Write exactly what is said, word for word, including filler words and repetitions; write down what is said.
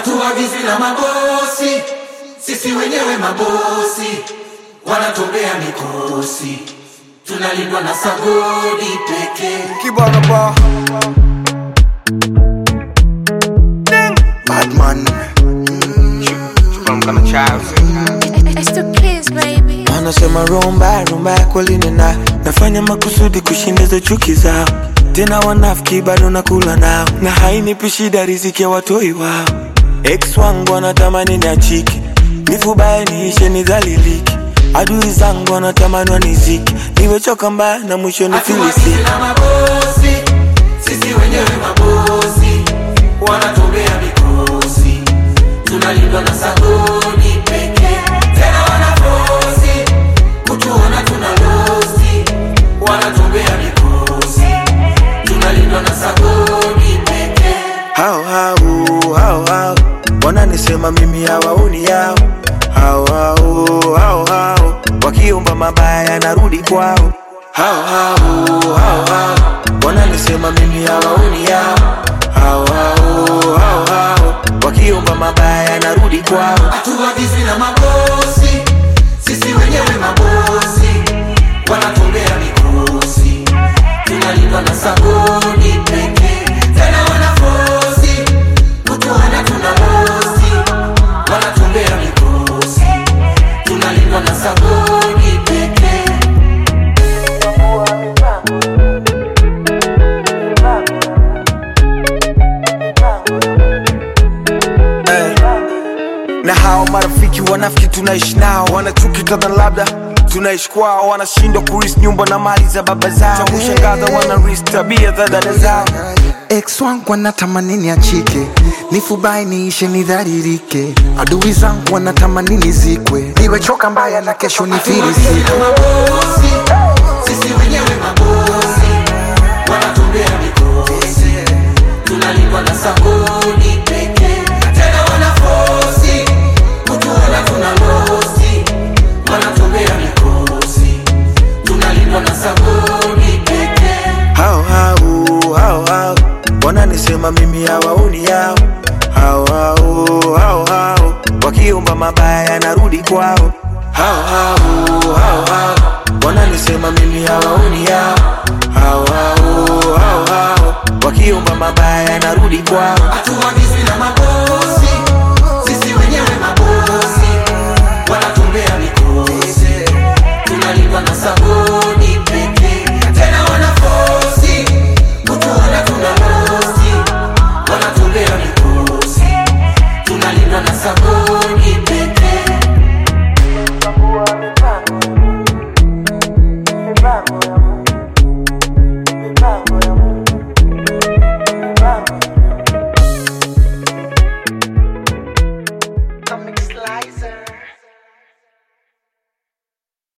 hatuagizwi na mabosi, sisi wenyewe mabosi, wanatobea mikosi, tunalindwa na sagodi peke. Kibana ba Badman I'm gonna child. It's the place, baby. Wanasema rumba, rumba kweli nina nafanya makusudi kushindiza chuki zao. Tena wanafiki bado nakula nao, na hainipi shida riziki ya watoi wao. Ex wangu wanatamani niachike, nifubaye niishe nidhalilike. Adui zangu wanatamani wanizike, niwechoka mbaya na mwisho nifilisi. Hatuagizwi na mabosi, sisi wenyewe mabosi, wanatobea mikosi, tunalindwa na sagodi peke. Tena wanafosi kutuona tunalosi, wanatobea mikosi, tunalindwa na sagodi peke. Hao hao hao hao wananisema mimi hawaoni yao. Hao hao hao hao wakiomba mabaya narudi kwao. Hao hao hao hao wananisema mimi hawaoni yao. Hao hao hao hao wakiomba mabaya narudi kwao. Hatuagizwi na mabosi, sisi wenyewe mabosi, wanatobea mikosi, tunalindwa na sagodi peke. Tena wanafosi kutuona tunalosi, wanatobea mikosi, tunalindwa na sagodi peke. Na hao marafiki wanafiki tunaishi nao, wanachuki kadha labda tunaishi kwao, wanashindwa kuris nyumba na mali za baba zao. Kushangaza wanaris tabia za dada zao. Ex wangu wanatamani niachike, nifubai niishe nidhalilike. Adui zangu wanatamani nizikwe, niwechoka mbaya na kesho nifilisike. Mabosi, sisi wenyewe mabosi, wanatobea mikosi, tunalindwa na sagodi peke. Tena wanafosi kutuona tunalosi, wanatobea mikosi, tunalindwa na sagodi peke. Hao hao hao hao wananisema mimi hawaoni yao. Hao hao hao hao wakiomba mabaya narudi kwao. Hao hao hao hao wananisema mimi hawaoni yao. Hao hao hao hao wakiomba mabaya narudi kwao.